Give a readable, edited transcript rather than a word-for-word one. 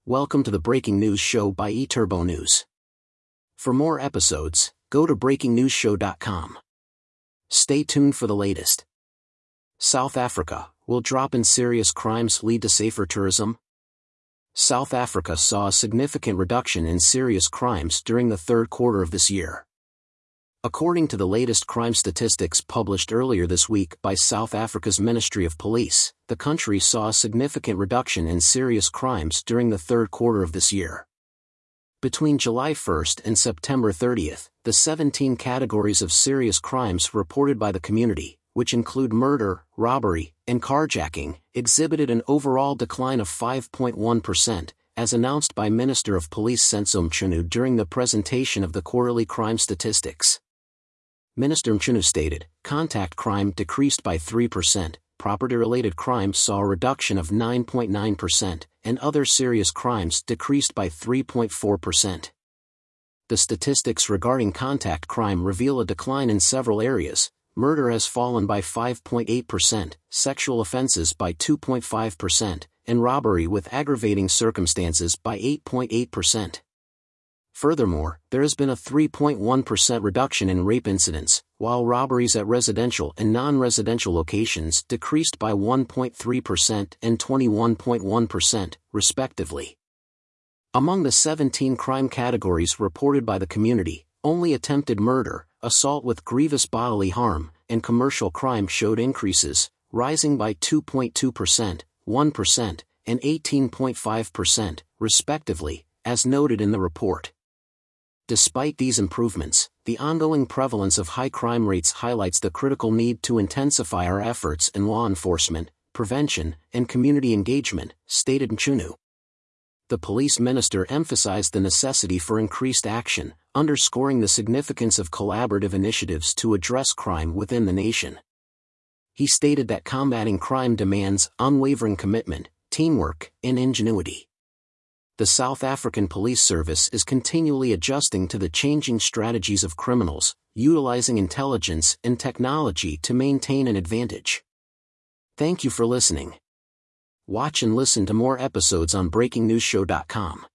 Welcome to the Breaking News Show by eTurbo News. For more episodes, go to breakingnewsshow.com. Stay tuned for the latest. South Africa, will drop in serious crimes lead to safer tourism? South Africa saw a significant reduction in serious crimes during the third quarter of this year. According to the latest crime statistics published earlier this week by South Africa's Ministry of Police, the country saw a significant reduction in serious crimes during the third quarter of this year. Between July 1st and September 30th, the 17 categories of serious crimes reported by the community, which include murder, robbery, and carjacking, exhibited an overall decline of 5.1%, as announced by Minister of Police Senzo Mchunu during the presentation of the quarterly crime statistics. Minister Mchunu stated, contact crime decreased by 3%, property-related crimes saw a reduction of 9.9%, and other serious crimes decreased by 3.4%. The statistics regarding contact crime reveal a decline in several areas. Murder has fallen by 5.8%, sexual offenses by 2.5%, and robbery with aggravating circumstances by 8.8%. Furthermore, there has been a 3.1% reduction in rape incidents, while robberies at residential and non-residential locations decreased by 1.3% and 21.1%, respectively. Among the 17 crime categories reported by the community, only attempted murder, assault with grievous bodily harm, and commercial crime showed increases, rising by 2.2%, 1%, and 18.5%, respectively, as noted in the report. Despite these improvements, the ongoing prevalence of high crime rates highlights the critical need to intensify our efforts in law enforcement, prevention, and community engagement, stated Mchunu. The police minister emphasized the necessity for increased action, underscoring the significance of collaborative initiatives to address crime within the nation. He stated that combating crime demands unwavering commitment, teamwork, and ingenuity. The South African Police Service is continually adjusting to the changing strategies of criminals, utilizing intelligence and technology to maintain an advantage. Thank you for listening. Watch and listen to more episodes on breakingnewsshow.com.